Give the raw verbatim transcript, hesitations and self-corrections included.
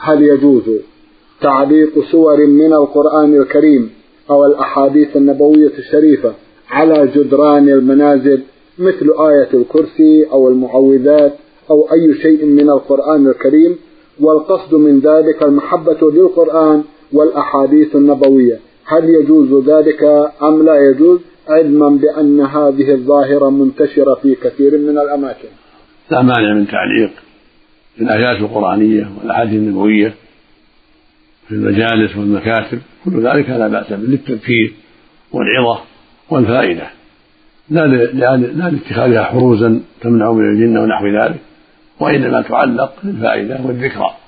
هل يجوز تعليق سور من القرآن الكريم أو الأحاديث النبوية الشريفة على جدران المنازل مثل آية الكرسي أو المعوذات أو أي شيء من القرآن الكريم، والقصد من ذلك المحبة للقرآن والأحاديث النبوية؟ هل يجوز ذلك أم لا يجوز، علما بأن هذه الظاهرة منتشرة في كثير من الأماكن؟ لا مانع من تعليق الآيات القرآنية والأحاديث النبوية في المجالس والمكاتب، كل ذلك لا بأس به للتذكير والعظة والفائدة، لا لاتخاذها حروزا تمنع من الجن ونحو ذلك، وإنما تعلق للفائدة والذكرى.